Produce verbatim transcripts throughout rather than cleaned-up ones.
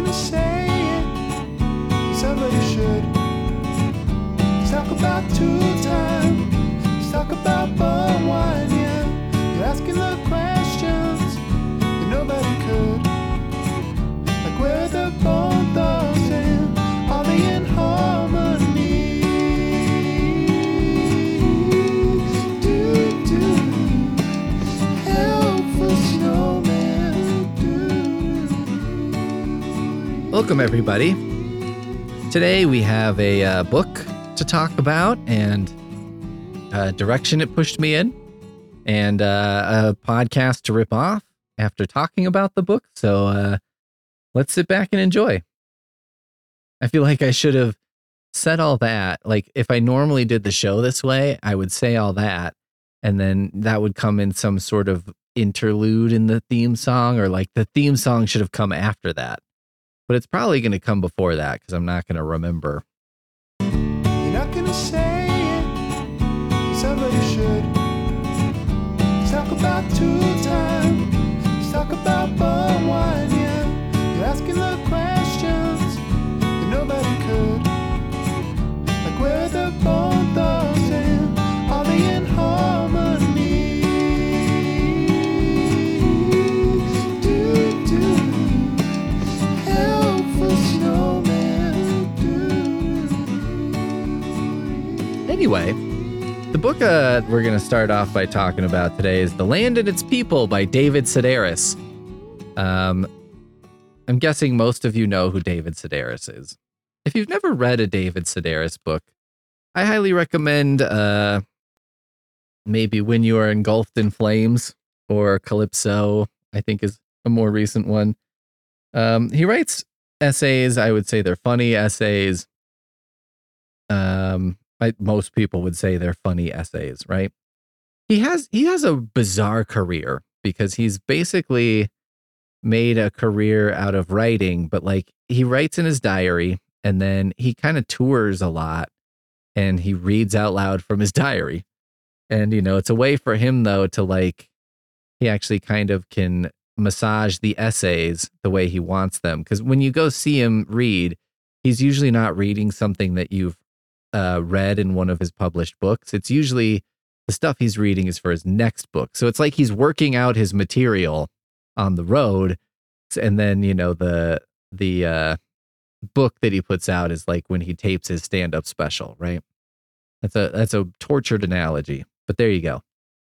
gonna say it. Somebody should. Let's talk about two time. Let's talk about bum wine, yeah. You're asking the questions that nobody could. Like where the bone thugs and are they in harmony? Do do helpful snowman. Do. Welcome, everybody. Today we have a uh, book to talk about and a direction it pushed me in and uh, a podcast to rip off after talking about the book. So uh, let's sit back and enjoy. I feel like I should have said all that. Like if I normally did the show this way, I would say all that and then that would come in some sort of interlude in the theme song, or like the theme song should have come after that. But it's probably going to come before that because I'm not going to remember. You're not gonna say it. Somebody should. Let's talk about two time. Let's talk about bum wine, yeah. You're asking the questions that nobody could. Like where the bone thugs and are they in harmony? Do do helpful snowman. Do. Anyway, the book uh, we're going to start off by talking about today is The Land and Its People by David Sedaris. Um, I'm guessing most of you know who David Sedaris is. If you've never read a David Sedaris book, I highly recommend uh, maybe When You Are Engulfed in Flames or Calypso, I think is a more recent one. Um, he writes essays. I would say they're funny essays. Um, I, most people would say they're funny essays, right? He has he has a bizarre career because he's basically made a career out of writing, but like he writes in his diary and then he kind of tours a lot and he reads out loud from his diary. And, you know, it's a way for him, though, to like he actually kind of can massage the essays the way he wants them. Because when you go see him read, he's usually not reading something that you've uh, read in one of his published books. It's usually the stuff he's reading is for his next book. So it's like he's working out his material on the road. And then, you know, the the uh, book that he puts out is like when he tapes his stand-up special, right? That's a that's a tortured analogy, but there you go.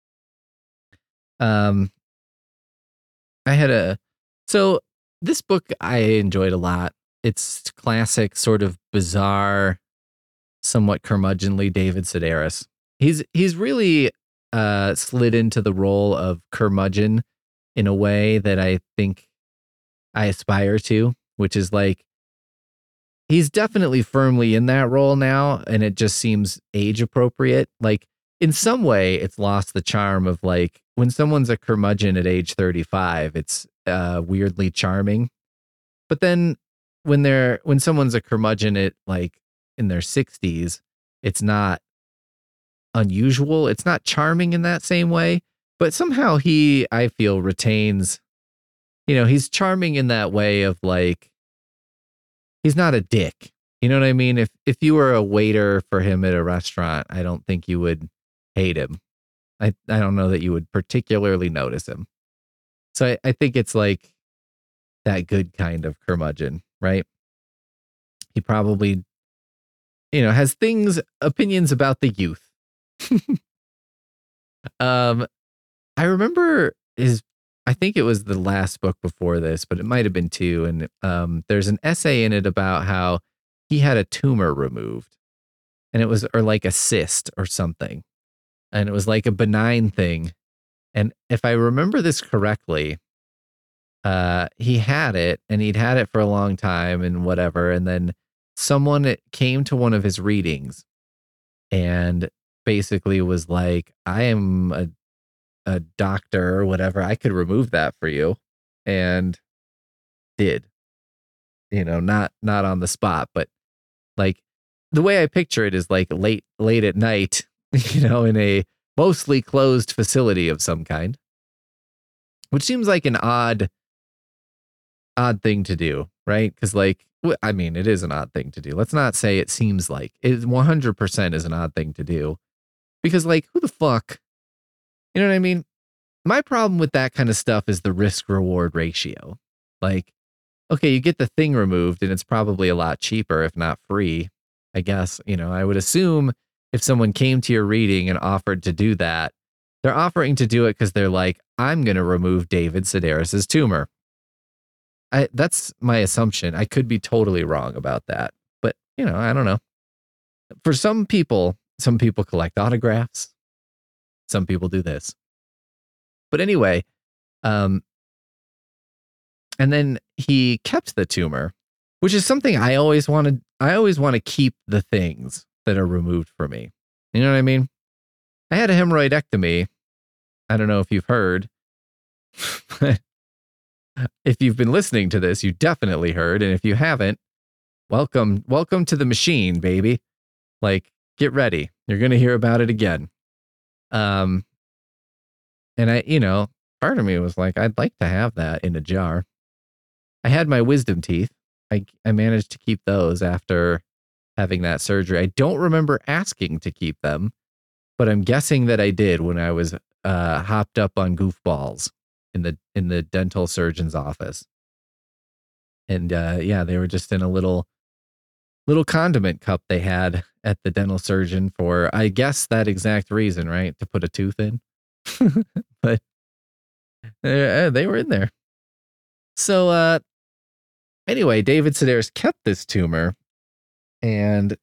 Um, I had a so this book I enjoyed a lot. It's classic, sort of bizarre, somewhat curmudgeonly David Sedaris. He's he's really uh, slid into the role of curmudgeon in a way that I think I aspire to, which is like he's definitely firmly in that role now, and it just seems age appropriate. Like in some way, it's lost the charm of like when someone's a curmudgeon at age thirty-five, it's uh, weirdly charming. But then when they're when someone's a curmudgeon at like in their sixties, it's not unusual. It's not charming in that same way. But somehow he, I feel, retains, you know, he's charming in that way of like, he's not a dick. You know what I mean? If if you were a waiter for him at a restaurant, I don't think you would hate him. I, I don't know that you would particularly notice him. So I, I think it's like that good kind of curmudgeon, right? He probably, you know, has things, opinions about the youth. um, I remember his, I think it was the last book before this, but it might have been two. And um, there's an essay in it about how he had a tumor removed and it was, or like a cyst or something. And it was like a benign thing. And if I remember this correctly, uh, he had it and he'd had it for a long time and whatever. And then someone came to one of his readings and basically was like, I am a a doctor or whatever, I could remove that for you, and did, you know, not not on the spot, but like the way I picture it is like late late at night, you know, in a mostly closed facility of some kind, which seems like an odd odd thing to do, right? Because, like, I mean, it is an odd thing to do. Let's not say it seems like it one hundred percent is an odd thing to do. Because, like, who the fuck? You know what I mean? My problem with that kind of stuff is the risk reward ratio. Like, okay, you get the thing removed and it's probably a lot cheaper, if not free. I guess, you know, I would assume if someone came to your reading and offered to do that, they're offering to do it because they're like, I'm going to remove David Sedaris's tumor. I, that's my assumption. I could be totally wrong about that. But, you know, I don't know. For some people, some people collect autographs. Some people do this. But anyway, um, and then he kept the tumor, which is something I always wanted. I always want to keep the things that are removed from me. You know what I mean? I had a hemorrhoidectomy. I don't know if you've heard, but if you've been listening to this, you definitely heard. And if you haven't, welcome, welcome to the machine, baby. Like, get ready. You're going to hear about it again. Um, and I, you know, part of me was like, I'd like to have that in a jar. I had my wisdom teeth. I, I managed to keep those after having that surgery. I don't remember asking to keep them, but I'm guessing that I did when I was uh, hopped up on goofballs in the in the dental surgeon's office. And uh, yeah, they were just in a little little condiment cup they had at the dental surgeon for, I guess, that exact reason, right? To put a tooth in. But uh, they were in there. So uh, anyway, David Sedaris kept this tumor, and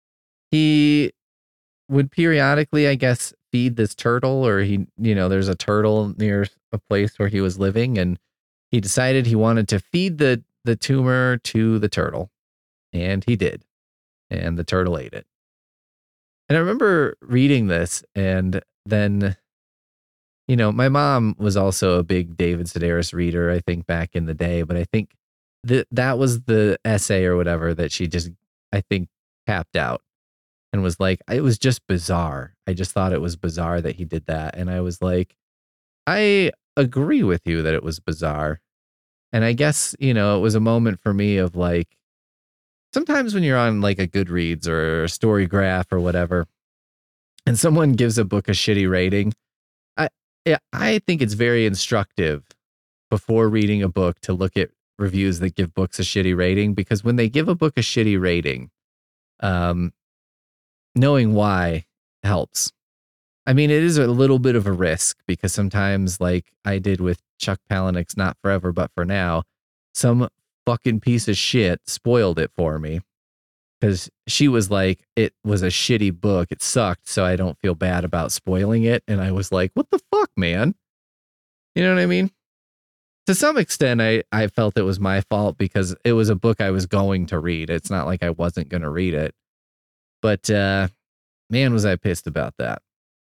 he would periodically, I guess, feed this turtle, or he, you know, there's a turtle near a place where he was living, and he decided he wanted to feed the, the tumor to the turtle, and he did, and the turtle ate it. And I remember reading this, and then, you know, my mom was also a big David Sedaris reader, I think, back in the day, but I think that that was the essay or whatever that she just, I think, tapped out and was like, it was just bizarre. I just thought it was bizarre that he did that. And I was like, I agree with you that it was bizarre. And I guess, you know, it was a moment for me of like, sometimes when you're on like a Goodreads or a Storygraph or whatever, and someone gives a book a shitty rating, I yeah, I think it's very instructive before reading a book to look at reviews that give books a shitty rating, because when they give a book a shitty rating, um, knowing why helps. I mean, it is a little bit of a risk because sometimes, like I did with Chuck Palahniuk's Not Forever, But For Now, some fucking piece of shit spoiled it for me because she was like, it was a shitty book. It sucked. So I don't feel bad about spoiling it. And I was like, what the fuck, man? You know what I mean? To some extent, I, I felt it was my fault because it was a book I was going to read. It's not like I wasn't going to read it. But, uh, man, was I pissed about that.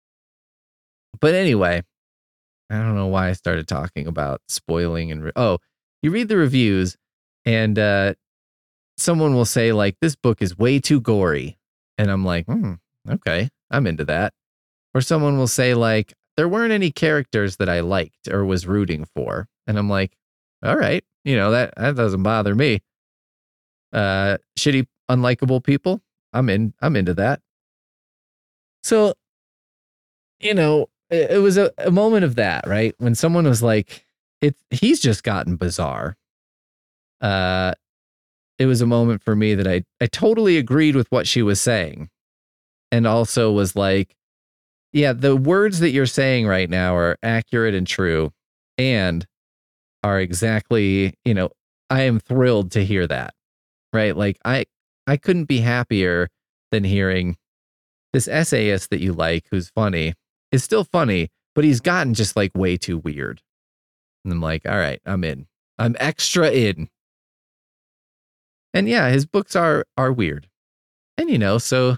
But anyway, I don't know why I started talking about spoiling and, re- oh, you read the reviews and, uh, someone will say like, this book is way too gory. And I'm like, hmm, okay, I'm into that. Or someone will say like, there weren't any characters that I liked or was rooting for. And I'm like, all right, you know, that, that doesn't bother me. Uh, shitty, unlikable people. I'm in, I'm into that. So, you know, it, it was a, a moment of that, right? When someone was like, it, he's just gotten bizarre. Uh, it was a moment for me that I, I totally agreed with what she was saying. And also was like, yeah, the words that you're saying right now are accurate and true and are exactly, you know, I am thrilled to hear that, right? Like I, I couldn't be happier than hearing this essayist that you like, who's funny, is still funny, but he's gotten just like way too weird. And I'm like, all right, I'm in. I'm extra in. And yeah, his books are are weird. And you know, so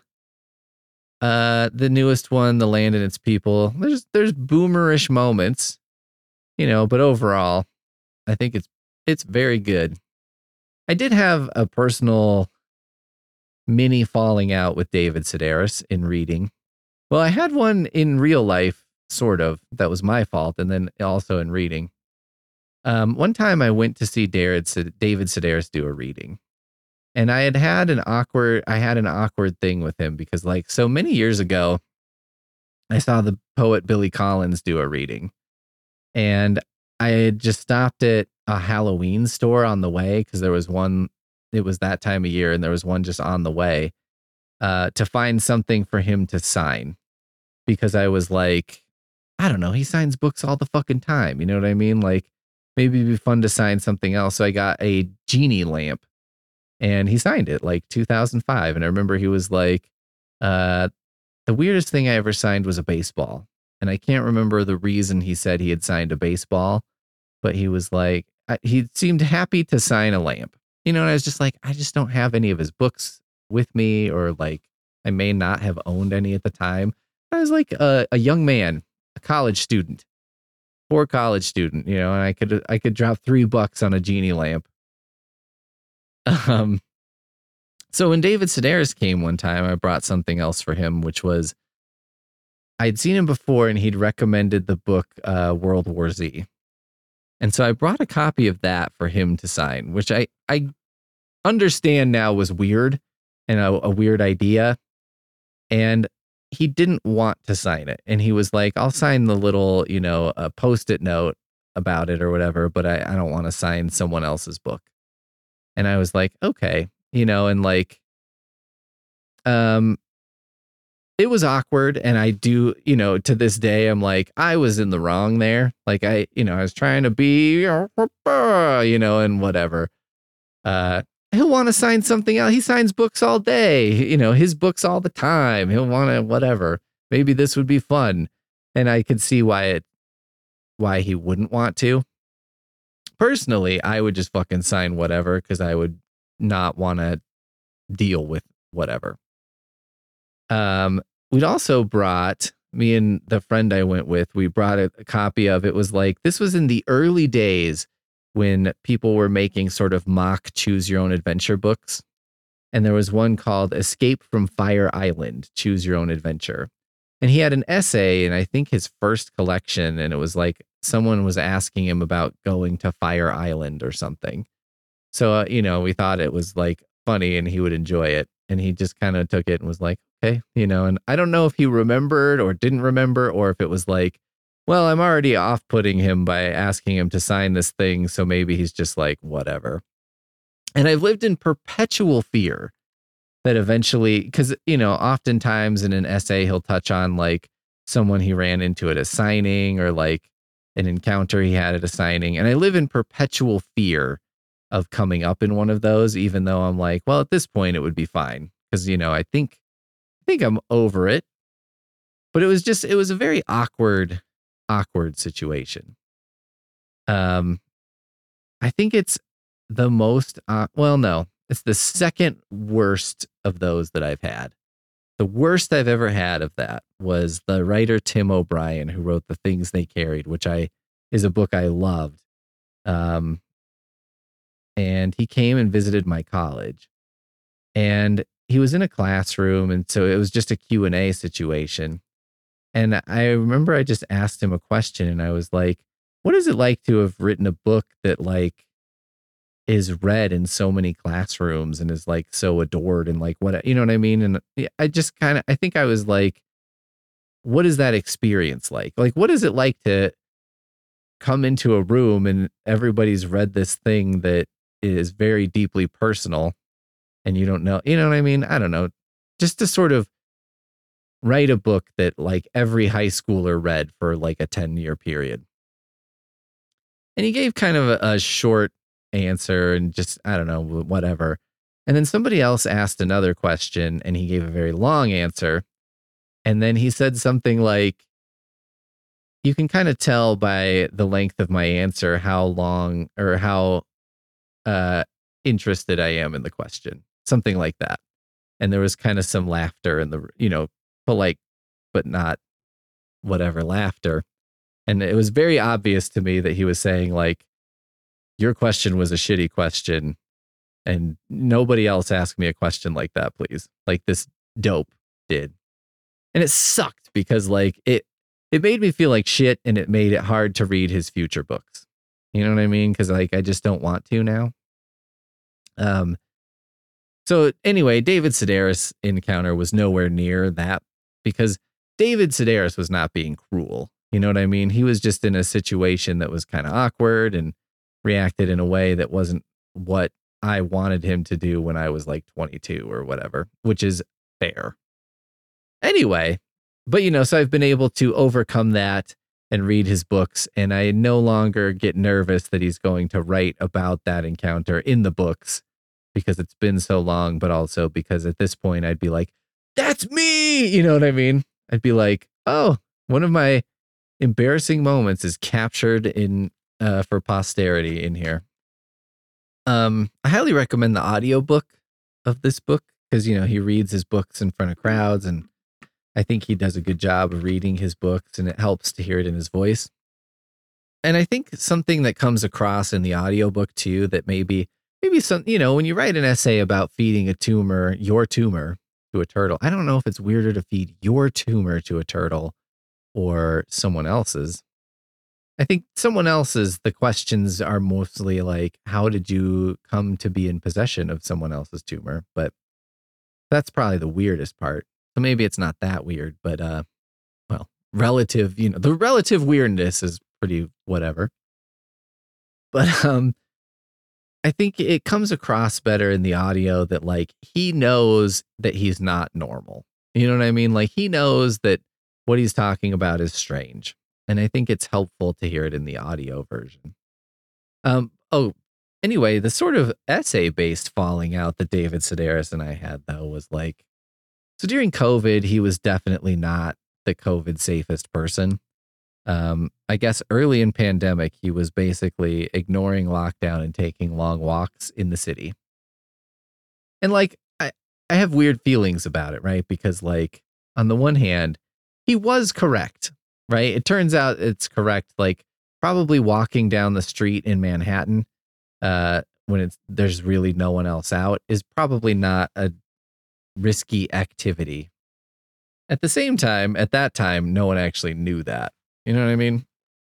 uh the newest one, The Land and Its People, there's there's boomerish moments, you know, but overall, I think it's it's very good. I did have a personal mini falling out with David Sedaris in reading. Well, I had one in real life, sort of, that was my fault, and then also in reading. Um, one time I went to see David, David Sedaris do a reading. And I had had an awkward, I had an awkward thing with him because like so many years ago, I saw the poet Billy Collins do a reading. And I had just stopped at a Halloween store on the way because there was one, it was that time of year and there was one just on the way uh, to find something for him to sign. Because I was like, I don't know, he signs books all the fucking time. You know what I mean? Like maybe it'd be fun to sign something else. So I got a genie lamp and he signed it like two thousand five. And I remember he was like, uh, the weirdest thing I ever signed was a baseball. And I can't remember the reason he said he had signed a baseball, but he was like, he seemed happy to sign a lamp, you know, and I was just like, I just don't have any of his books with me, or like, I may not have owned any at the time. I was like a, a young man, a college student, poor college student, you know, and I could, I could drop three bucks on a genie lamp. Um, so when David Sedaris came one time, I brought something else for him, which was, I'd seen him before and he'd recommended the book uh, World War Z. And so I brought a copy of that for him to sign, which I, I understand now was weird and a, a weird idea. And he didn't want to sign it. And he was like, I'll sign the little, you know, a post-it note about it or whatever, but I, I don't want to sign someone else's book. And I was like, okay, you know, and like, um, it was awkward. And I do, you know, to this day, I'm like, I was in the wrong there. Like I, you know, I was trying to be, you know, and whatever. Uh, he'll want to sign something else. He signs books all day, you know, his books all the time. He'll want to, whatever. Maybe this would be fun. And I could see why it, why he wouldn't want to. Personally, I would just fucking sign whatever because I would not want to deal with whatever. Um, we'd also brought, me and the friend I went with, we brought a, a copy of it. Was like, this was in the early days when people were making sort of mock choose your own adventure books. And there was one called Escape from Fire Island, Choose Your Own Adventure. And he had an essay, and I think his first collection, and it was like someone was asking him about going to Fire Island or something. So, uh, you know, we thought it was like funny and he would enjoy it. And he just kind of took it and was like, okay, you know, and I don't know if he remembered or didn't remember, or if it was like, well, I'm already off-putting him by asking him to sign this thing. So maybe he's just like, whatever. And I've lived in perpetual fear that eventually, because, you know, oftentimes in an essay, he'll touch on like someone he ran into at a signing or like an encounter he had at a signing. And I live in perpetual fear of coming up in one of those, even though I'm like, well, at this point, it would be fine. Because, you know, I think, I think I'm over it. But it was just, it was a very awkward, awkward situation. Um, I think it's the most, uh, well, no, it's the second worst of those that I've had. The worst I've ever had of that was the writer Tim O'Brien, who wrote The Things They Carried, which I is a book I loved. Um, and he came and visited my college, and he was in a classroom, and so it was just a Q and A situation. And I remember I just asked him a question, and I was like, what is it like to have written a book that like is read in so many classrooms and is like so adored and like what, you know what I mean? And I just kind of, I think I was like, what is that experience like? Like, what is it like to come into a room and everybody's read this thing that is very deeply personal and you don't know, you know what I mean? I don't know. Just to sort of write a book that like every high schooler read for like a ten year period. And he gave kind of a, a short answer and just, I don't know, whatever. And then somebody else asked another question and he gave a very long answer. And then he said something like, you can kind of tell by the length of my answer how long or how uh, interested I am in the question. Something like that. And there was kind of some laughter in the, you know, polite, but not whatever laughter. And it was very obvious to me that he was saying like, your question was a shitty question and nobody else asked me a question like that, please. Like this dope did. And it sucked because like it, it made me feel like shit and it made it hard to read his future books. You know what I mean? Because like I just don't want to now. Um. So anyway, David Sedaris' encounter was nowhere near that because David Sedaris was not being cruel. You know what I mean? He was just in a situation that was kind of awkward and reacted in a way that wasn't what I wanted him to do when I was like twenty-two or whatever, which is fair. Anyway, but you know, so I've been able to overcome that and read his books, and I no longer get nervous that he's going to write about that encounter in the books because it's been so long, but also because at this point I'd be like, that's me. You know what I mean? I'd be like, oh, one of my embarrassing moments is captured in uh, for posterity in here. Um, I highly recommend the audiobook of this book because, you know, he reads his books in front of crowds, and I think he does a good job of reading his books, and it helps to hear it in his voice. And I think something that comes across in the audiobook too, that maybe, maybe some, you know, when you write an essay about feeding a tumor, your tumor to a turtle, I don't know if it's weirder to feed your tumor to a turtle or someone else's. I think someone else's, the questions are mostly like, how did you come to be in possession of someone else's tumor? But that's probably the weirdest part. So maybe it's not that weird, but, uh, well, relative, you know, the relative weirdness is pretty whatever. But, um, I think it comes across better in the audio that like, he knows that he's not normal. You know what I mean? Like he knows that what he's talking about is strange. And I think it's helpful to hear it in the audio version. Um, oh, anyway, the sort of essay-based falling out that David Sedaris and I had, though, was like, so during COVID, he was definitely not the COVID safest person. Um, I guess early in pandemic, he was basically ignoring lockdown and taking long walks in the city. And like, I, I have weird feelings about it, right? Because like, on the one hand, he was correct. Right. It turns out it's correct. Like probably walking down the street in Manhattan uh, when it's there's really no one else out is probably not a risky activity. At the same time, at that time, no one actually knew that. You know what I mean?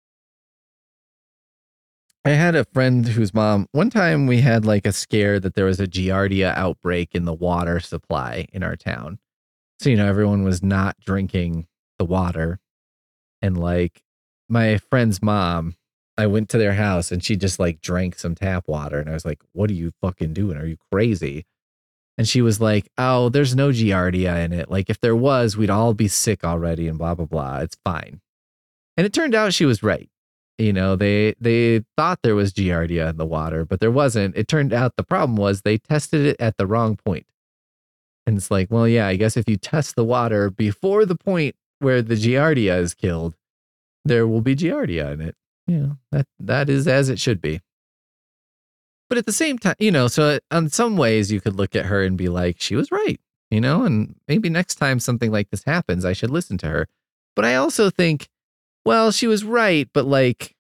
I had a friend whose mom, one time we had like a scare that there was a Giardia outbreak in the water supply in our town. So, you know, everyone was not drinking the water. And like my friend's mom, I went to their house and she just like drank some tap water. And I was like, what are you fucking doing? Are you crazy? And she was like, oh, there's no Giardia in it. Like if there was, we'd all be sick already and blah, blah, blah. It's fine. And it turned out she was right. You know, they they thought there was Giardia in the water, but there wasn't. It turned out the problem was they tested it at the wrong point. And it's like, well, yeah, I guess if you test the water before the point where the Giardia is killed, there will be Giardia in it. You know, that that is as it should be. But at the same time, you know, so in some ways you could look at her and be like, she was right, you know, and maybe next time something like this happens, I should listen to her. But I also think, well, she was right, but like,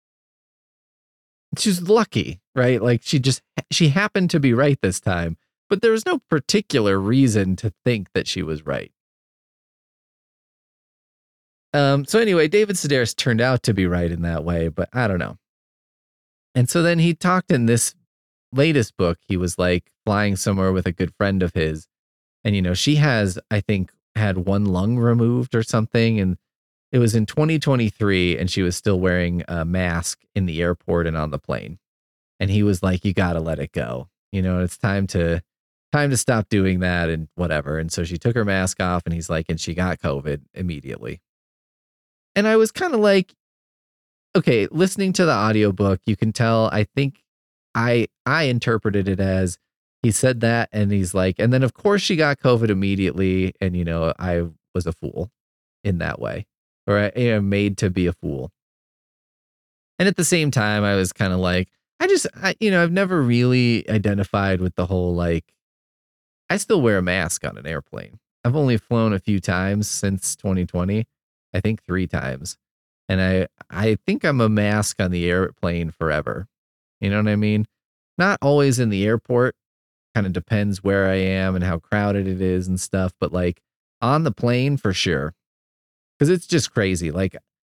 she's lucky, right? Like she just, she happened to be right this time, but there was no particular reason to think that she was right. Um, so anyway, David Sedaris turned out to be right in that way, but I don't know. And so then he talked in this latest book, he was like flying somewhere with a good friend of his. And, you know, she has, I think, had one lung removed or something. And it was in twenty twenty-three and she was still wearing a mask in the airport and on the plane. And he was like, you got to let it go. You know, it's time to time to stop doing that and whatever. And so she took her mask off and he's like, and she got COVID immediately. And I was kind of like, okay, listening to the audiobook, you can tell, I think I I interpreted it as he said that and he's like, and then of course she got COVID immediately. And, you know, I was a fool in that way, or I am made to be a fool. And at the same time, I was kind of like, I just, I, you know, I've never really identified with the whole, like, I still wear a mask on an airplane. I've only flown a few times since twenty twenty. I think three times. And I, I think I'm a mask on the airplane forever. You know what I mean? Not always in the airport. Kind of depends where I am and how crowded it is and stuff. But like on the plane for sure. Because it's just crazy. Like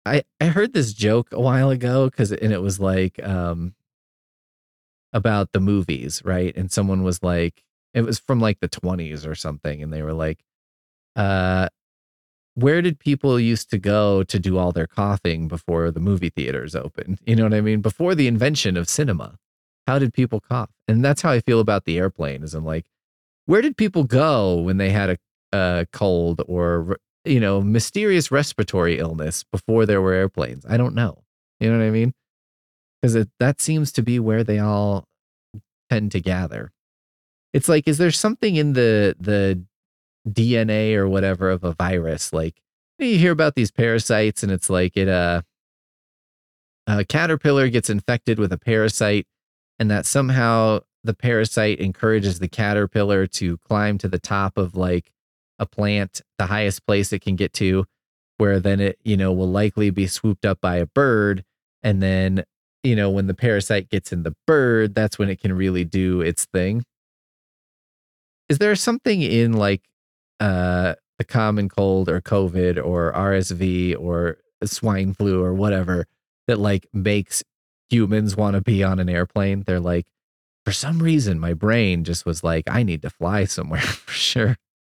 I, I heard this joke a while ago because and it was like um about the movies, right? And someone was like, it was from like the twenties or something, and they were like, uh, where did people used to go to do all their coughing before the movie theaters opened? You know what I mean? Before the invention of cinema, how did people cough? And that's how I feel about the airplane. Is I'm like, where did people go when they had a, a cold or you know mysterious respiratory illness before there were airplanes? I don't know. You know what I mean? Because that seems to be where they all tend to gather. It's like, is there something in the the D N A or whatever of a virus? Like you hear about these parasites, and it's like it uh, a caterpillar gets infected with a parasite, and that somehow the parasite encourages the caterpillar to climb to the top of like a plant, the highest place it can get to, where then it, you know, will likely be swooped up by a bird. And then, you know, when the parasite gets in the bird, that's when it can really do its thing. Is there something in like uh, the common cold or COVID or R S V or swine flu or whatever that like makes humans want to be on an airplane? They're like, for some reason, my brain just was like, I need to fly somewhere for sure.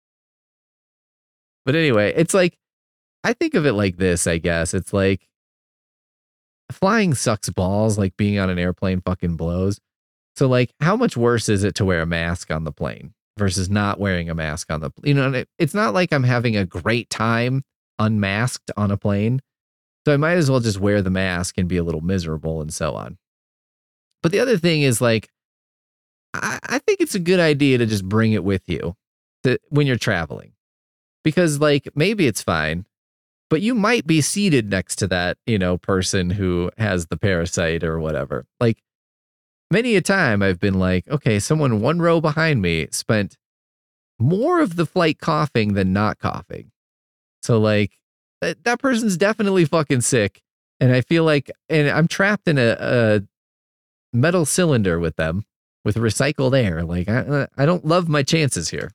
But anyway, it's like, I think of it like this, I guess. It's like flying sucks balls, like being on an airplane fucking blows. So, like, how much worse is it to wear a mask on the plane versus not wearing a mask on the, you know, it, it's not like I'm having a great time unmasked on a plane. So I might as well just wear the mask and be a little miserable and so on. But the other thing is like, I, I think it's a good idea to just bring it with you to, when you're traveling, because like maybe it's fine, but you might be seated next to that, you know, person who has the parasite or whatever. Like many a time I've been like, okay, someone one row behind me spent more of the flight coughing than not coughing. So like that, that person's definitely fucking sick. And I feel like, and I'm trapped in a, a metal cylinder with them with recycled air. Like I, I don't love my chances here.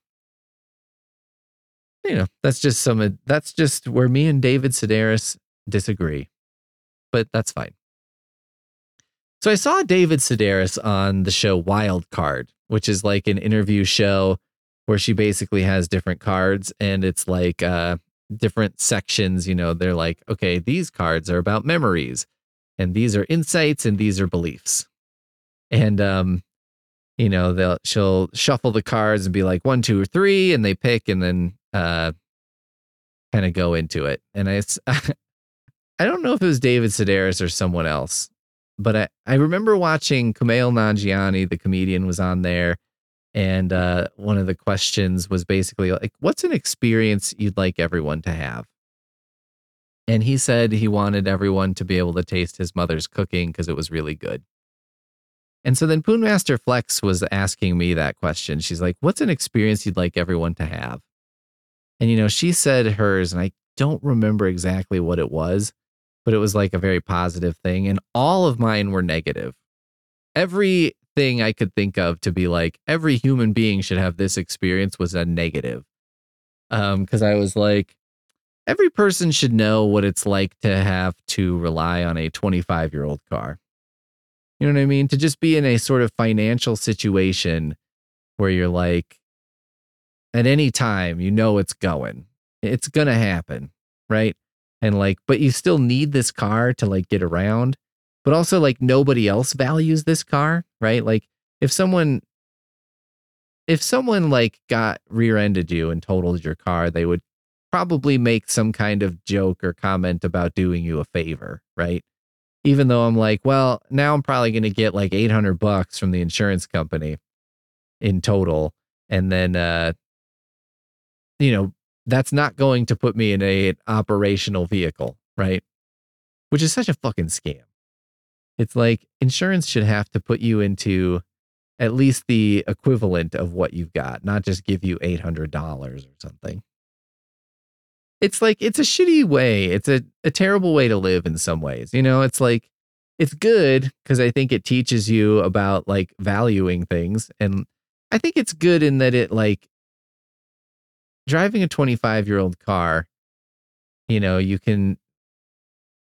You know, that's just some, that's just where me and David Sedaris disagree, but that's fine. So I saw David Sedaris on the show Wild Card, which is like an interview show where she basically has different cards, and it's like uh, different sections. You know, they're like, okay, these cards are about memories, and these are insights, and these are beliefs. And um, you know, they'll she'll shuffle the cards and be like one, two, or three, and they pick, and then uh, kind of go into it. And I, I don't know if it was David Sedaris or someone else. But I, I remember watching Kumail Nanjiani, the comedian, was on there. And uh, one of the questions was basically like, what's an experience you'd like everyone to have? And he said he wanted everyone to be able to taste his mother's cooking because it was really good. And so then Poonmaster Flex was asking me that question. She's like, what's an experience you'd like everyone to have? And, you know, she said hers, and I don't remember exactly what it was, but it was like a very positive thing. And all of mine were negative. Everything I could think of to be like, every human being should have this experience was a negative. Um, because I was like, every person should know what it's like to have to rely on a twenty-five year old car. You know what I mean? To just be in a sort of financial situation where you're like, at any time, you know, it's going, it's going to happen. Right. And like, but you still need this car to like get around, but also like nobody else values this car, right? Like if someone, if someone like got rear-ended you and totaled your car, they would probably make some kind of joke or comment about doing you a favor, right? Even though I'm like, well, now I'm probably going to get like eight hundred bucks from the insurance company in total. And then, uh, you know, that's not going to put me in a an operational vehicle, right? Which is such a fucking scam. It's like insurance should have to put you into at least the equivalent of what you've got, not just give you eight hundred dollars or something. It's like, it's a shitty way. It's a, a terrible way to live in some ways. You know, it's like, it's good because I think it teaches you about like valuing things. And I think it's good in that it like, driving a twenty-five year old car, you know, you can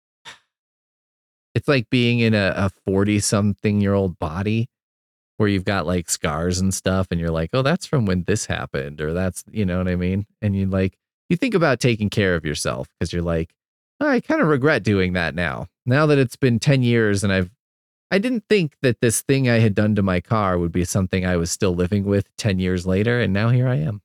It's like being in a forty something year old body where you've got like scars and stuff. And you're like, oh, that's from when this happened. Or that's, you know what I mean? And you like, you think about taking care of yourself because you're like, oh, I kind of regret doing that now. Now that it's been ten years and I've, I didn't think that this thing I had done to my car would be something I was still living with ten years later. And now here I am.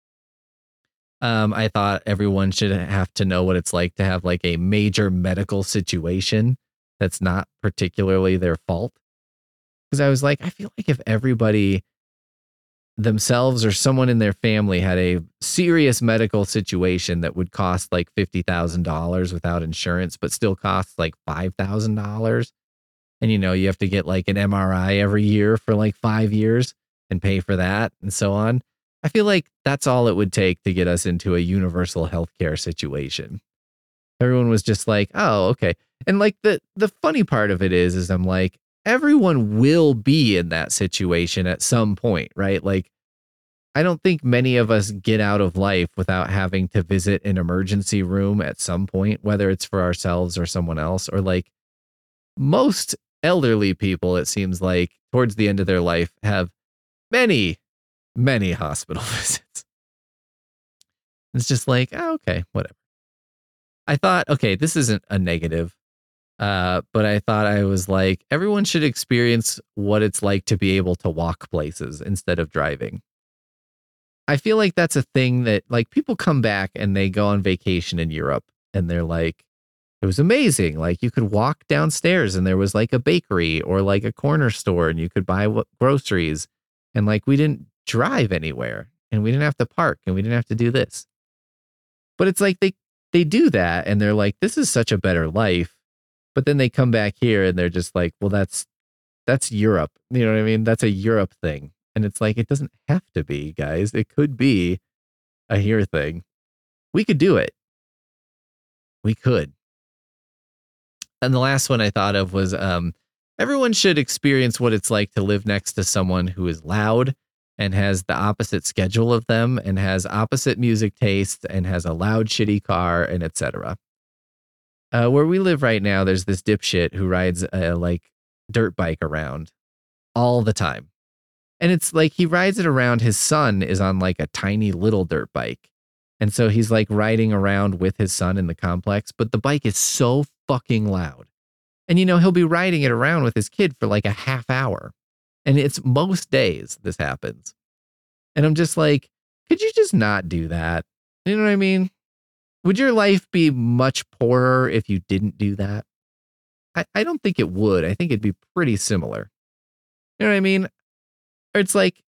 Um, I thought everyone should have to know what it's like to have like a major medical situation that's not particularly their fault. Because I was like, I feel like if everybody themselves or someone in their family had a serious medical situation that would cost like fifty thousand dollars without insurance, but still costs like five thousand dollars. And, you know, you have to get like an M R I every year for like five years and pay for that and so on. I feel like that's all it would take to get us into a universal healthcare situation. Everyone was just like, oh, okay. And like the, the funny part of it is, is I'm like, everyone will be in that situation at some point, right? Like, I don't think many of us get out of life without having to visit an emergency room at some point, whether it's for ourselves or someone else, or like most elderly people, it seems like towards the end of their life have many, many hospital visits. It's just like, oh, okay, whatever. I thought, okay, this isn't a negative. Uh, but I thought I was like, everyone should experience what it's like to be able to walk places instead of driving. I feel like that's a thing that like people come back and they go on vacation in Europe and they're like, it was amazing. Like you could walk downstairs and there was like a bakery or like a corner store and you could buy what groceries. And like we didn't drive anywhere and we didn't have to park and we didn't have to do this. But it's like they, they do that and they're like, this is such a better life. But then they come back here and they're just like, well, that's that's Europe. You know what I mean? That's a Europe thing. And it's like, it doesn't have to be, guys. It could be a here thing. We could do it. We could. And the last one I thought of was um, everyone should experience what it's like to live next to someone who is loud and has the opposite schedule of them and has opposite music tastes and has a loud, shitty car and et cetera. Uh, where we live right now, there's this dipshit who rides a like dirt bike around all the time. And it's like he rides it around. His son is on like a tiny little dirt bike. And so he's like riding around with his son in the complex, but the bike is so fucking loud. And, you know, he'll be riding it around with his kid for like a half hour. And it's most days this happens. And I'm just like, could you just not do that? You know what I mean? Would your life be much poorer if you didn't do that? I, I don't think it would. I think it'd be pretty similar. You know what I mean? Or it's like,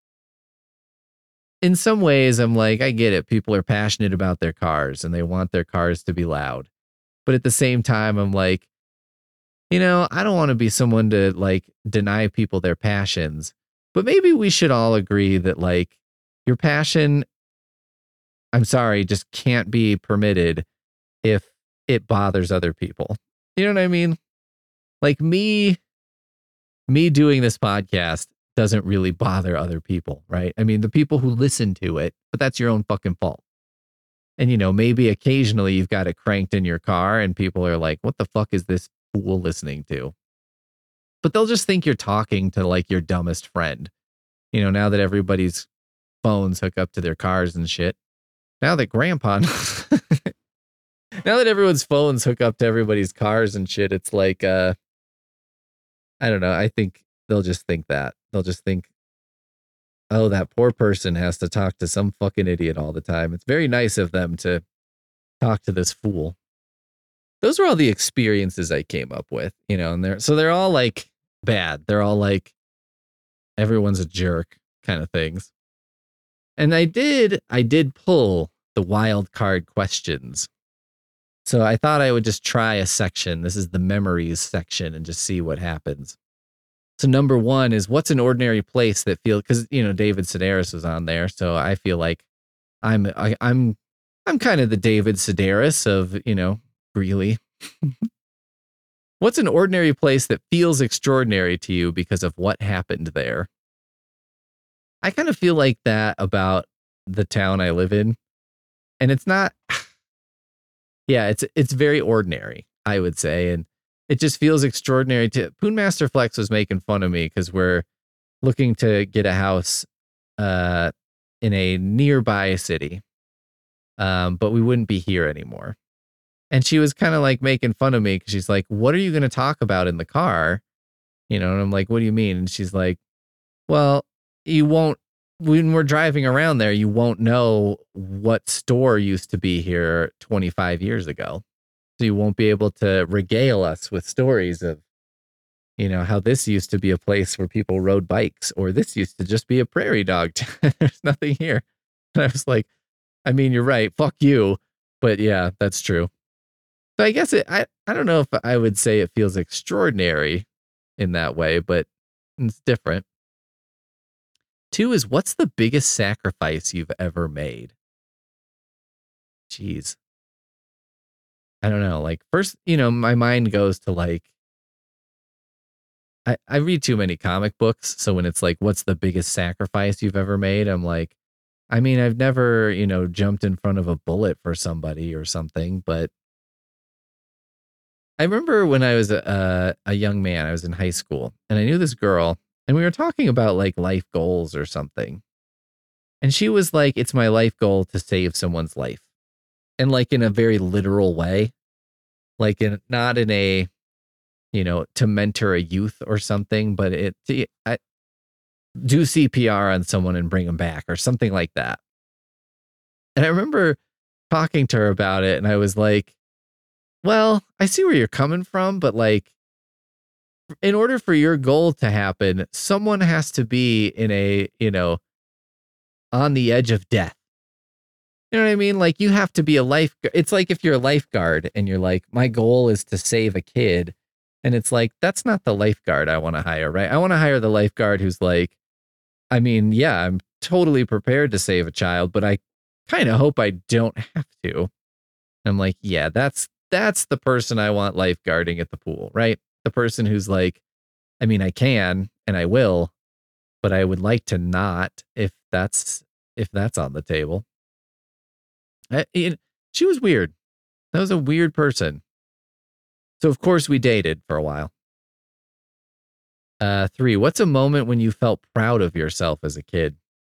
in some ways, I'm like, I get it. People are passionate about their cars and they want their cars to be loud. But at the same time, I'm like, you know, I don't want to be someone to like deny people their passions. But maybe we should all agree that like your passion, I'm sorry, just can't be permitted if it bothers other people. You know what I mean? Like me, me doing this podcast doesn't really bother other people, right? I mean, the people who listen to it, but that's your own fucking fault. And, you know, maybe occasionally you've got it cranked in your car and people are like, what the fuck is this fool listening to? But they'll just think you're talking to like your dumbest friend. You know, now that everybody's phones hook up to their cars and shit. Now that grandpa, now that everyone's phones hook up to everybody's cars and shit, it's like, uh, I don't know. I think they'll just think that. They'll just think, oh, that poor person has to talk to some fucking idiot all the time. It's very nice of them to talk to this fool. Those were all the experiences I came up with, you know, and they're, so they're all like bad. They're all like, everyone's a jerk kind of things. And I did, I did pull the wild card questions. So I thought I would just try a section. This is the memories section and just see what happens. So number one is, what's an ordinary place that feels, because, you know, David Sedaris was on there. So I feel like I'm, I, I'm, I'm kind of the David Sedaris of, you know, Greeley. What's an ordinary place that feels extraordinary to you because of what happened there? I kind of feel like that about the town I live in. And it's not, yeah, it's, it's very ordinary, I would say. And it just feels extraordinary to Poon Master Flex was making fun of me because we're looking to get a house uh, in a nearby city. Um, but we wouldn't be here anymore. And she was kind of like making fun of me because she's like, what are you going to talk about in the car? You know, and I'm like, what do you mean? And she's like, well, you won't, when we're driving around there, you won't know what store used to be here twenty-five years ago. So you won't be able to regale us with stories of, you know, how this used to be a place where people rode bikes, or this used to just be a prairie dog. There's nothing here. And I was like, I mean, you're right. Fuck you. But yeah, that's true. So I guess it, I, I don't know if I would say it feels extraordinary in that way, but it's different. Two is, what's the biggest sacrifice you've ever made? Jeez. I don't know. Like, first, you know, my mind goes to like, I, I read too many comic books. So when it's like, what's the biggest sacrifice you've ever made? I'm like, I mean, I've never, you know, jumped in front of a bullet for somebody or something, but I remember when I was a, a young man, I was in high school, and I knew this girl, and we were talking about like life goals or something. And she was like, it's my life goal to save someone's life. And like in a very literal way, like in not in a, you know, to mentor a youth or something, but it, to, I, do C P R on someone and bring them back or something like that. And I remember talking to her about it, and I was like, well, I see where you're coming from, but like, in order for your goal to happen, someone has to be in a, you know, on the edge of death. You know what I mean? Like, you have to be a life. It's like if you're a lifeguard and you're like, my goal is to save a kid. And it's like, that's not the lifeguard I want to hire, right? I want to hire the lifeguard who's like, I mean, yeah, I'm totally prepared to save a child, but I kind of hope I don't have to. I'm like, yeah, that's that's the person I want lifeguarding at the pool, right? The person who's like, I mean, I can and I will, but I would like to not if that's if that's on the table. I, it, she was weird. That was a weird person. So of course we dated for a while. Uh, three, what's a moment when you felt proud of yourself as a kid?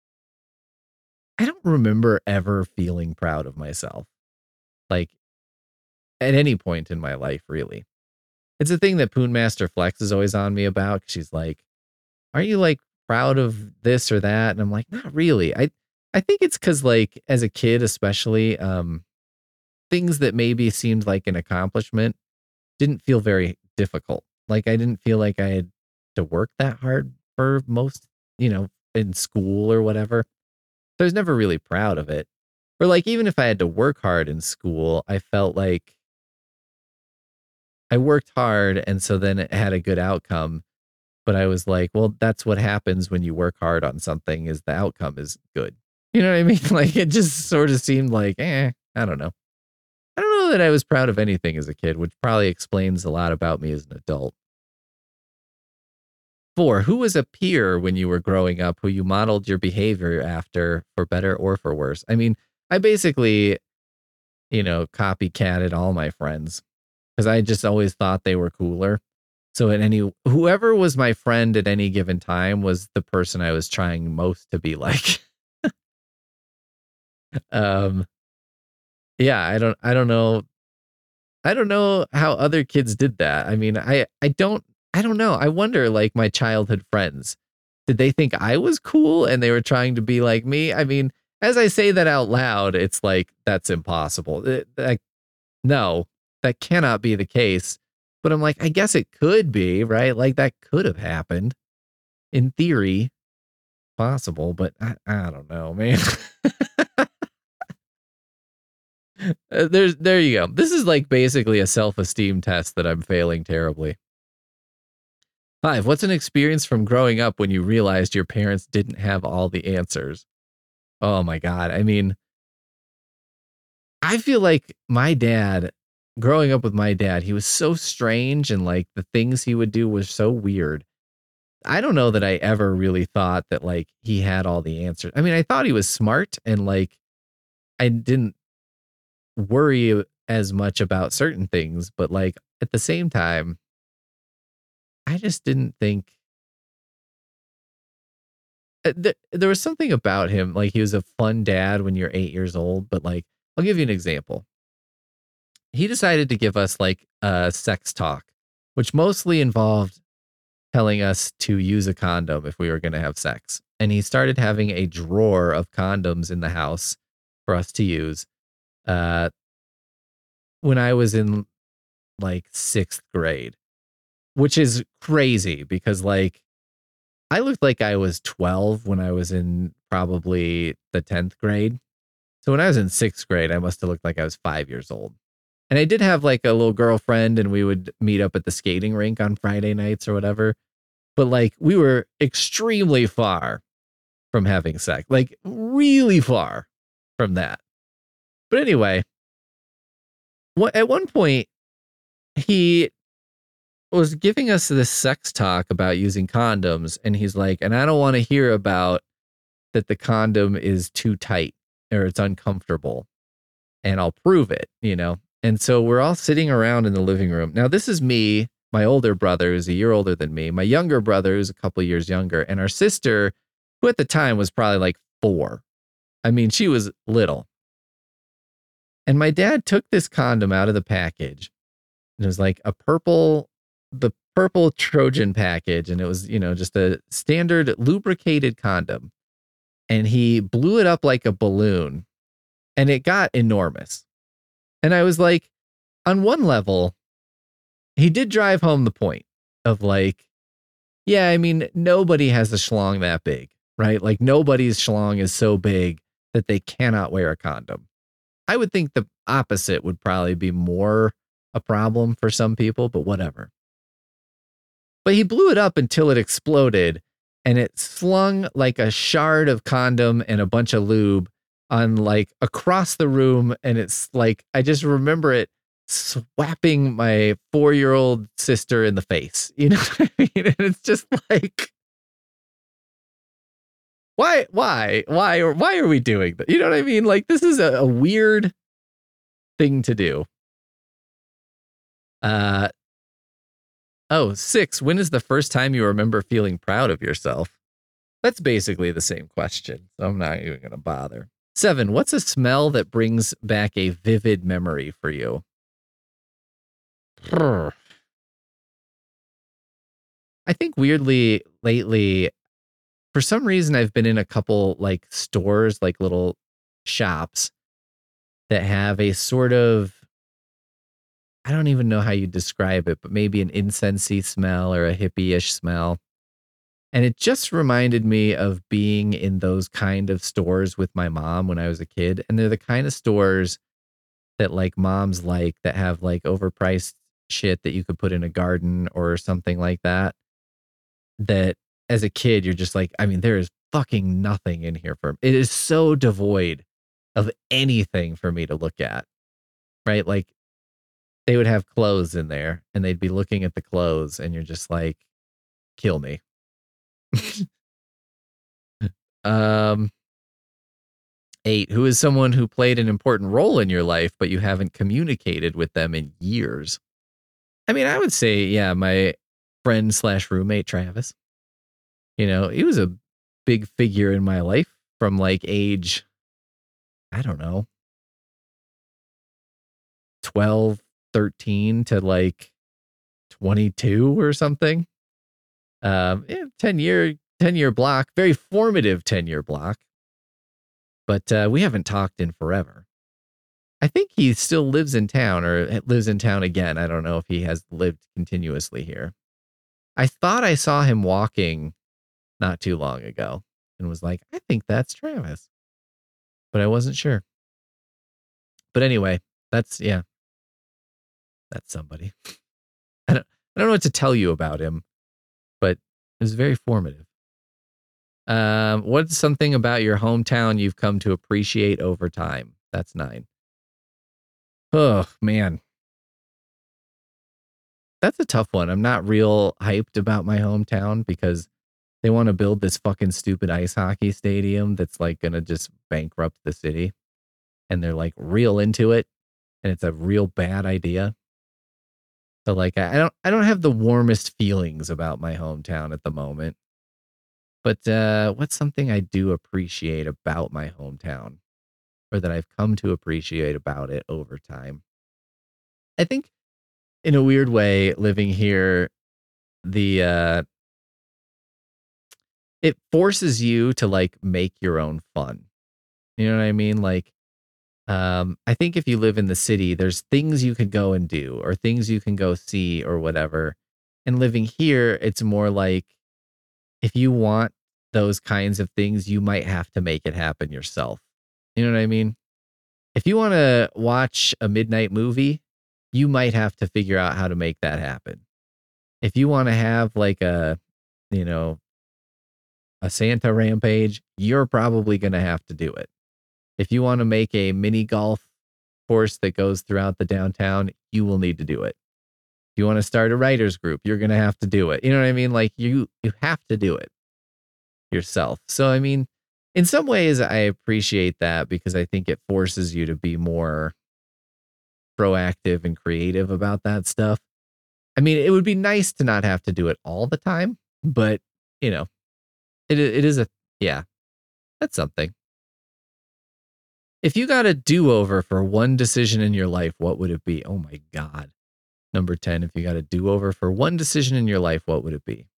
I don't remember ever feeling proud of myself. Like, at any point in my life, really. It's a thing that Poon Master Flex is always on me about. She's like, aren't you like proud of this or that? And I'm like, not really. I, I think it's because like as a kid, especially, um, things that maybe seemed like an accomplishment didn't feel very difficult. Like I didn't feel like I had to work that hard for most, you know, in school or whatever. So I was never really proud of it. Or like, even if I had to work hard in school, I felt like I worked hard and so then it had a good outcome. But I was like, well, that's what happens when you work hard on something, is the outcome is good. You know what I mean? Like it just sort of seemed like, eh, I don't know. I don't know that I was proud of anything as a kid, which probably explains a lot about me as an adult. Four, who was a peer when you were growing up who you modeled your behavior after for better or for worse? I mean, I basically, you know, copycatted all my friends because I just always thought they were cooler. So at any, whoever was my friend at any given time was the person I was trying most to be like. um, yeah, I don't, I don't know. I don't know how other kids did that. I mean, I, I don't, I don't know. I wonder, like my childhood friends, did they think I was cool and they were trying to be like me? I mean, as I say that out loud, it's like, that's impossible. It, like, no, that cannot be the case. But I'm like, I guess it could be, right? Like that could have happened in theory, possible, but I, I don't know, man. Uh, There's, there you go. This is like basically a self-esteem test that I'm failing terribly. Five, what's an experience from growing up when you realized your parents didn't have all the answers? Oh my God. I mean, I feel like my dad, growing up with my dad, he was so strange and like the things he would do was so weird. I don't know that I ever really thought that like he had all the answers. I mean, I thought he was smart and like I didn't worry as much about certain things, but like at the same time, I just didn't think uh, th- there was something about him. Like he was a fun dad when you're eight years old, but like, I'll give you an example. He decided to give us like a sex talk, which mostly involved telling us to use a condom if we were going to have sex. And he started having a drawer of condoms in the house for us to use. Uh, when I was in like sixth grade, which is crazy because like I looked like I was twelve when I was in probably the tenth grade. So when I was in sixth grade, I must have looked like I was five years old. And I did have like a little girlfriend and we would meet up at the skating rink on Friday nights or whatever. But like we were extremely far from having sex, like really far from that. But anyway, what, at one point, he was giving us this sex talk about using condoms. And he's like, and I don't want to hear about that the condom is too tight or it's uncomfortable. And I'll prove it, you know? And so we're all sitting around in the living room. Now, this is me, my older brother, who's a year older than me, my younger brother, who's a couple years younger, and our sister, who at the time was probably like four. I mean, she was little. And my dad took this condom out of the package. And it was like a purple, the purple Trojan package. And it was, you know, just a standard lubricated condom. And he blew it up like a balloon. And it got enormous. And I was like, on one level, he did drive home the point of like, yeah, I mean, nobody has a schlong that big, right? Like nobody's schlong is so big that they cannot wear a condom. I would think the opposite would probably be more a problem for some people, but whatever. But he blew it up until it exploded and it slung like a shard of condom and a bunch of lube on like across the room. And it's like, I just remember it swapping my four-year-old sister in the face. You know what I mean? And it's just like, why, why, why, or why are we doing that? You know what I mean? Like, this is a, a weird thing to do. Uh, oh, six. When is the first time you remember feeling proud of yourself? That's basically the same question. So I'm not even going to bother. Seven, what's a smell that brings back a vivid memory for you? I think weirdly lately, for some reason, I've been in a couple like stores, like little shops that have a sort of, I don't even know how you describe it, but maybe an incensey smell or a hippie-ish smell. And it just reminded me of being in those kind of stores with my mom when I was a kid. And they're the kind of stores that like moms like that have like overpriced shit that you could put in a garden or something like that. That as a kid, you're just like, I mean, there is fucking nothing in here for me. It is so devoid of anything for me to look at, right? Like they would have clothes in there and they'd be looking at the clothes and you're just like, kill me. um, eight, who is someone who played an important role in your life, but you haven't communicated with them in years? I mean, I would say, yeah, my friend slash roommate, Travis. You know, he was a big figure in my life from like age, I don't know, twelve, thirteen to like twenty-two or something. Um, yeah, ten year, ten year block, very formative ten year block. But uh, we haven't talked in forever. I think he still lives in town or lives in town again. I don't know if he has lived continuously here. I thought I saw him walking not too long ago and was like, I think that's Travis. But I wasn't sure. But anyway, that's, yeah, that's somebody. I don't, I don't know what to tell you about him, but it was very formative. Um, what's something about your hometown you've come to appreciate over time? That's nine. Oh, man. That's a tough one. I'm not real hyped about my hometown because they want to build this fucking stupid ice hockey stadium that's like going to just bankrupt the city. And they're like real into it. And it's a real bad idea. So like I, I don't I don't have the warmest feelings about my hometown at the moment. But uh, what's something I do appreciate about my hometown, or that I've come to appreciate about it over time? I think in a weird way, living here, the uh, it forces you to like make your own fun. You know what I mean? Like, um, I think if you live in the city, there's things you can go and do, or things you can go see, or whatever. And living here, it's more like if you want those kinds of things, you might have to make it happen yourself. You know what I mean? If you want to watch a midnight movie, you might have to figure out how to make that happen. If you want to have like a, you know, a Santa rampage, you're probably going to have to do it. If you want to make a mini golf course that goes throughout the downtown, you will need to do it. If you want to start a writers group, you're going to have to do it. You know what I mean? Like you you have to do it yourself. So I mean, in some ways I appreciate that because I think it forces you to be more proactive and creative about that stuff. I mean, it would be nice to not have to do it all the time, but you know, it it is a yeah, that's something. If you got a do-over for one decision in your life, what would it be? Oh my God. Number ten, if you got a do-over for one decision in your life, what would it be?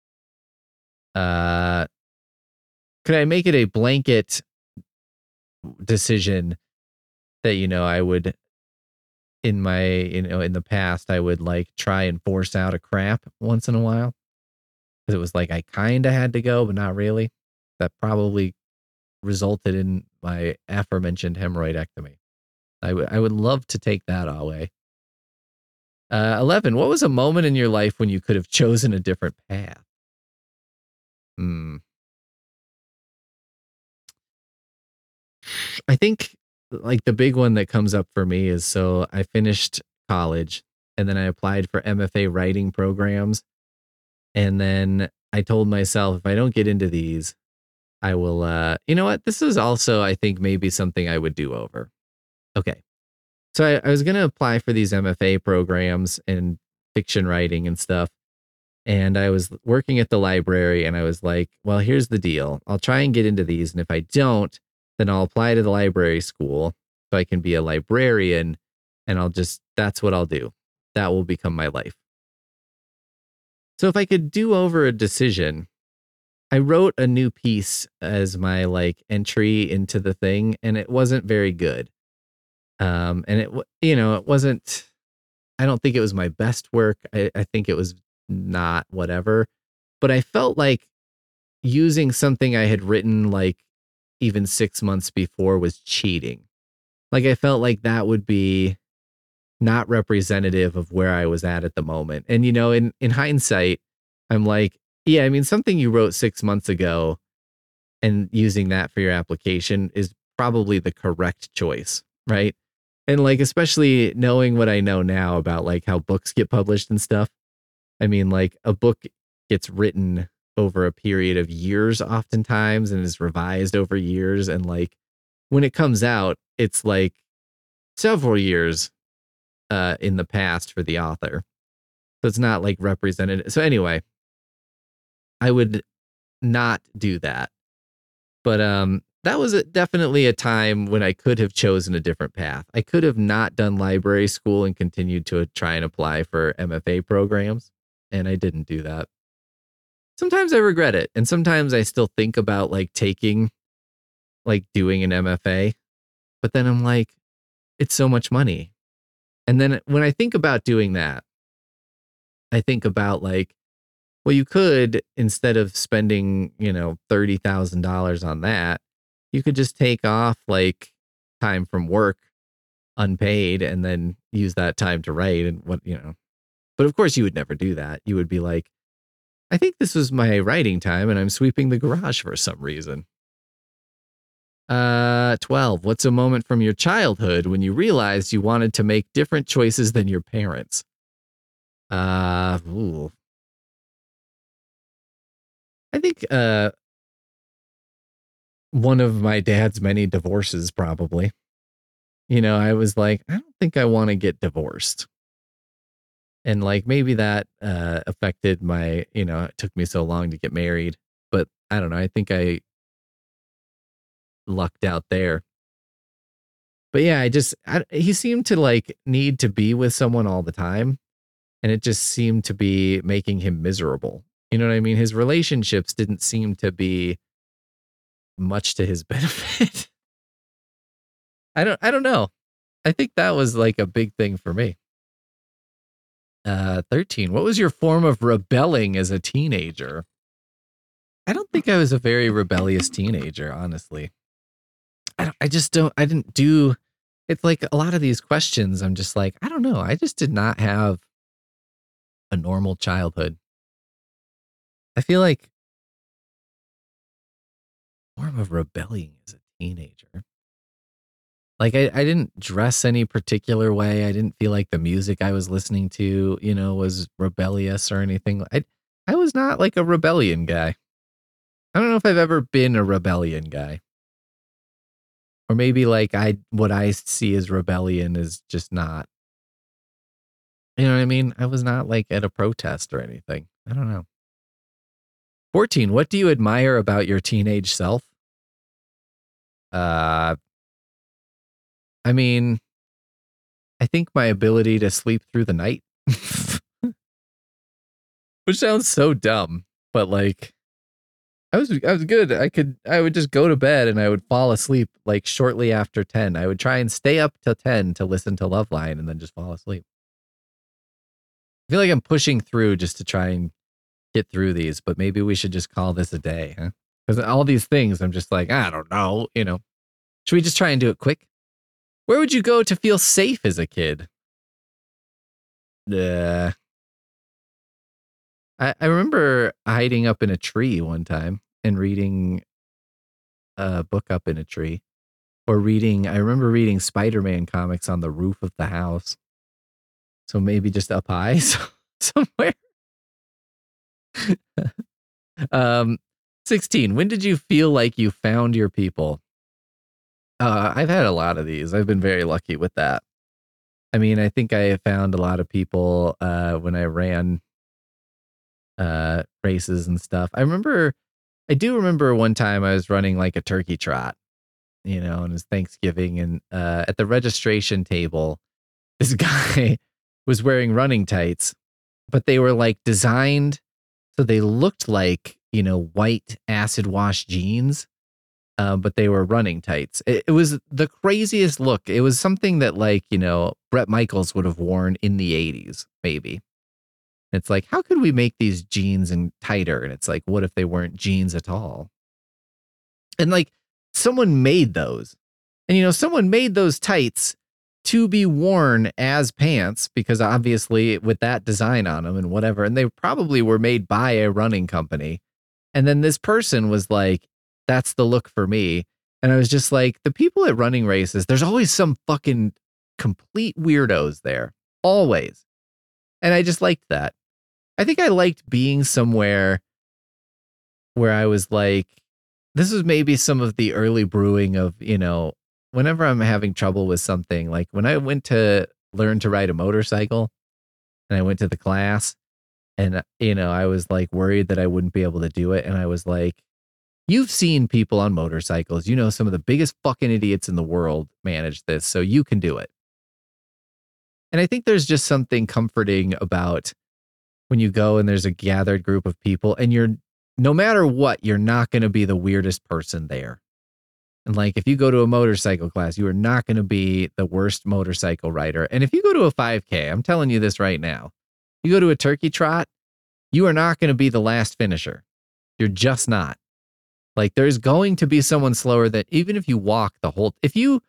Uh, could I make it a blanket decision that, you know, I would in my, you know, in the past, I would like try and force out a crap once in a while because it was like I kind of had to go, but not really. That probably resulted in my aforementioned hemorrhoidectomy. I would I would love to take that away. Uh, eleven, what was a moment in your life when you could have chosen a different path? Hmm. I think like the big one that comes up for me is so I finished college and then I applied for M F A writing programs. And then I told myself, if I don't get into these, I will, uh, you know what? This is also, I think, maybe something I would do over. Okay. So I, I was going to apply for these M F A programs and fiction writing and stuff. And I was working at the library and I was like, well, here's the deal. I'll try and get into these. And if I don't, then I'll apply to the library school so I can be a librarian. And I'll just, that's what I'll do. That will become my life. So if I could do over a decision, I wrote a new piece as my like entry into the thing, and it wasn't very good. Um, and it, you know, it wasn't, I don't think it was my best work. I, I think it was not whatever, but I felt like using something I had written like even six months before was cheating. Like I felt like that would be not representative of where I was at at the moment. And, you know, in, in hindsight, I'm like, yeah, I mean, something you wrote six months ago and using that for your application is probably the correct choice, right? And like, especially knowing what I know now about like how books get published and stuff. I mean, like a book gets written over a period of years oftentimes and is revised over years. And like when it comes out, it's like several years uh, in the past for the author. So it's not like represented. So anyway, I would not do that. But um, that was a, definitely a time when I could have chosen a different path. I could have not done library school and continued to try and apply for M F A programs. And I didn't do that. Sometimes I regret it. And sometimes I still think about like taking, like doing an M F A. But then I'm like, it's so much money. And then when I think about doing that, I think about like, well, you could, instead of spending, you know, thirty thousand dollars on that, you could just take off like time from work unpaid and then use that time to write and what, you know. But of course, you would never do that. You would be like, I think this was my writing time and I'm sweeping the garage for some reason. Uh, twelve. What's a moment from your childhood when you realized you wanted to make different choices than your parents? Uh, ooh. I think uh, one of my dad's many divorces, probably. You know, I was like, I don't think I want to get divorced. And like maybe that uh, affected my, you know, it took me so long to get married. But I don't know. I think I lucked out there. But yeah, I just, I, he seemed to like need to be with someone all the time. And it just seemed to be making him miserable. You know what I mean? His relationships didn't seem to be much to his benefit. I don't, I don't know. I think that was like a big thing for me. Uh, thirteen. What was your form of rebelling as a teenager? I don't think I was a very rebellious teenager, honestly. I don't, I just don't, I didn't do, it's like a lot of these questions. I'm just like, I don't know. I just did not have a normal childhood. I feel like form of rebelling as a teenager. Like I, I didn't dress any particular way. I didn't feel like the music I was listening to, you know, was rebellious or anything. I I was not like a rebellion guy. I don't know if I've ever been a rebellion guy. Or maybe like I what I see as rebellion is just not. You know what I mean? I was not like at a protest or anything. I don't know. fourteen. What do you admire about your teenage self? Uh I mean, I think my ability to sleep through the night. Which sounds so dumb, but like I was I was good. I could I would just go to bed and I would fall asleep like shortly after ten. I would try and stay up till ten to listen to Loveline and then just fall asleep. I feel like I'm pushing through just to try and get through these, but maybe we should just call this a day, huh? Because all these things I'm just like, I don't know, you know. Should we just try and do it quick? Where would you go to feel safe as a kid? Uh, I, I remember hiding up in a tree one time and reading a book up in a tree. Or reading, I remember reading Spider-Man comics on the roof of the house. So maybe just up high so, somewhere. um, sixteen. When did you feel like you found your people? Uh, I've had a lot of these. I've been very lucky with that. I mean, I think I found a lot of people uh, when I ran uh, races and stuff. I remember, I do remember one time I was running like a turkey trot, you know, and it was Thanksgiving. And uh, at the registration table, this guy was wearing running tights, but they were like designed so they looked like, you know, white acid wash jeans, uh, but they were running tights. It, it was the craziest look. It was something that like, you know, Bret Michaels would have worn in the eighties, maybe. It's like, how could we make these jeans and tighter? And it's like, what if they weren't jeans at all? And like someone made those. And, you know, someone made those tights to be worn as pants because obviously with that design on them and whatever, and they probably were made by a running company. And then this person was like, that's the look for me. And I was just like, the people at running races, there's always some fucking complete weirdos there. Always. And I just liked that. I think I liked being somewhere where I was like, this was maybe some of the early brewing of, you know, whenever I'm having trouble with something, like when I went to learn to ride a motorcycle and I went to the class and, you know, I was like worried that I wouldn't be able to do it. And I was like, you've seen people on motorcycles, you know, some of the biggest fucking idiots in the world manage this, so you can do it. And I think there's just something comforting about when you go and there's a gathered group of people and you're, no matter what, you're not going to be the weirdest person there. And like, if you go to a motorcycle class, you are not going to be the worst motorcycle rider. And if you go to a five K, I'm telling you this right now, you go to a turkey trot, you are not going to be the last finisher. You're just not. Like, there's going to be someone slower that even if you walk the whole, if you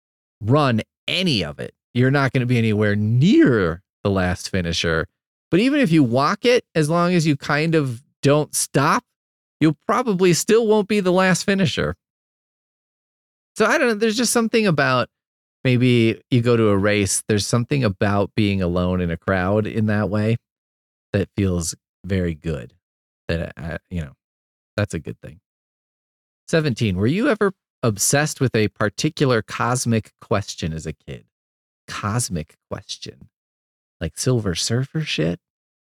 run any of it, you're not going to be anywhere near the last finisher. But even if you walk it, as long as you kind of don't stop, you probably still won't be the last finisher. So I don't know. There's just something about maybe you go to a race. There's something about being alone in a crowd in that way that feels very good. That, I, you know, that's a good thing. seventeen. Were you ever obsessed with a particular cosmic question as a kid? Cosmic question. like Silver Surfer shit.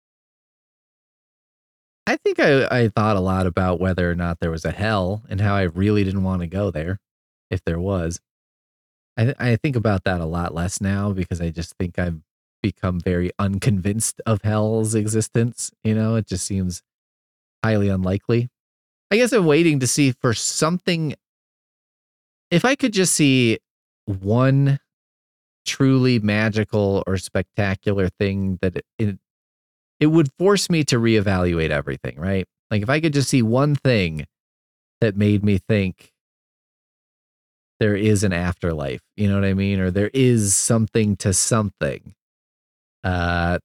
I think I, I thought a lot about whether or not there was a hell and how I really didn't want to go there if there was. I, th- I think about that a lot less now because I just think I've become very unconvinced of hell's existence. You know, it just seems highly unlikely. I guess I'm waiting to see for something. If I could just see one truly magical or spectacular thing that it, it, it would force me to reevaluate everything, right? Like if I could just see one thing that made me think there is an afterlife, you know what I mean? Or there is something to something. Uh,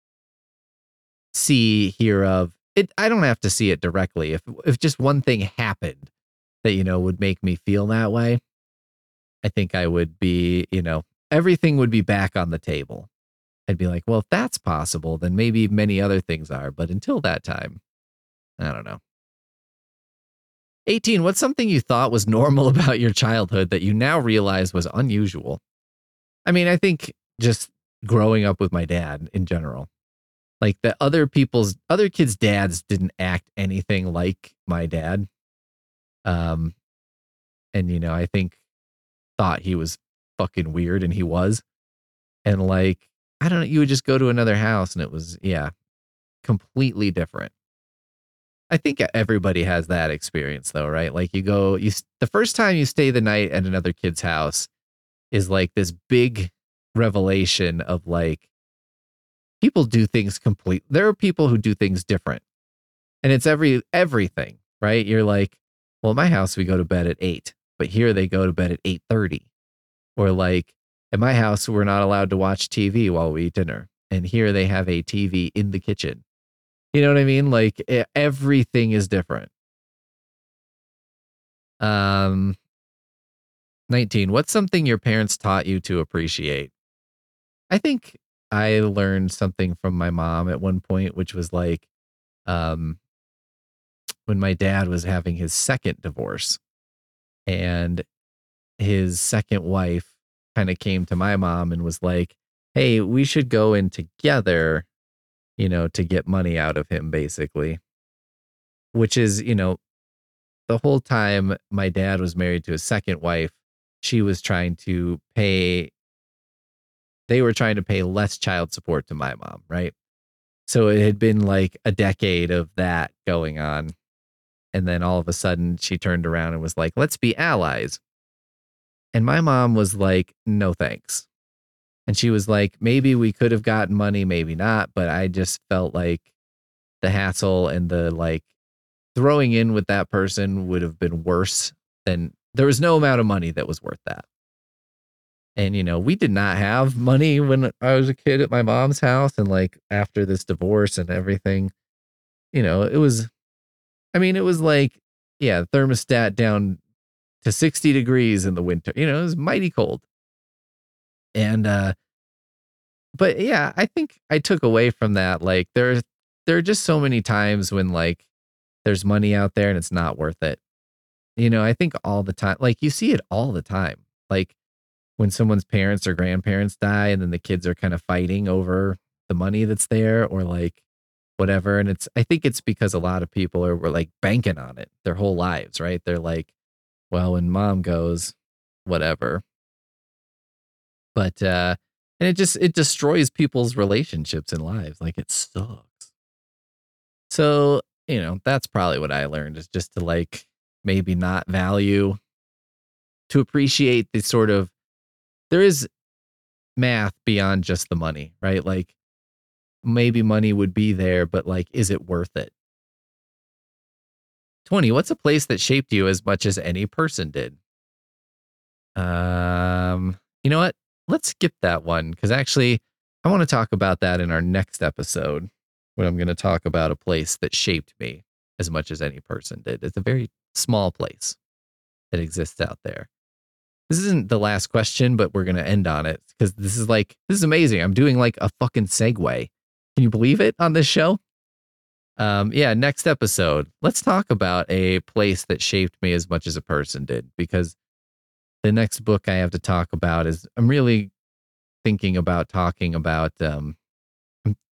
see, hear of it. I don't have to see it directly. If if just one thing happened that, you know, would make me feel that way, I think I would be, you know, everything would be back on the table. I'd be like, well, if that's possible, then maybe many other things are. But until that time, I don't know. eighteen, what's something you thought was normal about your childhood that you now realize was unusual? I mean, I think just growing up with my dad in general, like the other people's, other kids' dads didn't act anything like my dad. Um, and, you know, I think thought he was fucking weird and he was. And like, I don't know, you would just go to another house and it was, yeah, completely different. I think everybody has that experience though, right? Like you go, you the first time you stay the night at another kid's house is like this big revelation of like people do things complete. There are people who do things different, and it's every everything, right? You're like, well, at my house we go to bed at eight, but here they go to bed at eight thirty, or like at my house we're not allowed to watch T V while we eat dinner, and here they have a T V in the kitchen. You know what I mean? Like everything is different. Um, nineteen. What's something your parents taught you to appreciate? I think I learned something from my mom at one point, which was like, um, when my dad was having his second divorce, and his second wife kind of came to my mom and was like, "Hey, we should go in together, you know, to get money out of him," basically. Which is, you know, the whole time my dad was married to his second wife, she was trying to pay, they were trying to pay less child support to my mom, right? So it had been like a decade of that going on. And then all of a sudden she turned around and was like, let's be allies. And my mom was like, no, thanks. And she was like, maybe we could have gotten money, maybe not. But I just felt like the hassle and the like throwing in with that person would have been worse than, there was no amount of money that was worth that. And, you know, we did not have money when I was a kid at my mom's house. And like after this divorce and everything, you know, it was, I mean, it was like, yeah, thermostat down to sixty degrees in the winter, you know, it was mighty cold. And, uh, but yeah, I think I took away from that. Like there's, there are just so many times when like there's money out there and it's not worth it. You know, I think all the time, like you see it all the time. Like when someone's parents or grandparents die and then the kids are kind of fighting over the money that's there or like whatever. And it's, I think it's because a lot of people are were like banking on it their whole lives, right? They're like, well, when mom goes, whatever. But, uh, and it just, it destroys people's relationships and lives. Like it sucks. So, you know, that's probably what I learned is just to like maybe not value, to appreciate the sort of, there is math beyond just the money, right? Like maybe money would be there, but like, is it worth it? twenty, what's a place that shaped you as much as any person did? Um, you know what? Let's skip that one because actually I want to talk about that in our next episode when I'm going to talk about a place that shaped me as much as any person did. It's a very small place that exists out there. This isn't the last question, but we're going to end on it because this is like, this is amazing. I'm doing like a fucking segue. Can you believe it on this show? Um, yeah, next episode, let's talk about a place that shaped me as much as a person did, because the next book I have to talk about is, I'm really thinking about talking about um,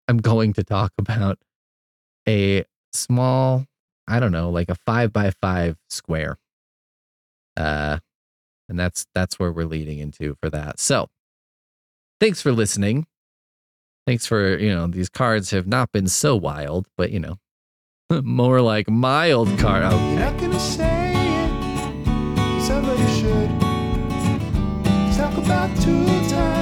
I'm going to talk about a small, I don't know, like a five by five square. Uh, and that's that's where we're leading into for that. So thanks for listening. Thanks for, you know, these cards have not been so wild, but you know, more like mild card. You're Okay. not gonna say it, somebody should. Let's talk about two times.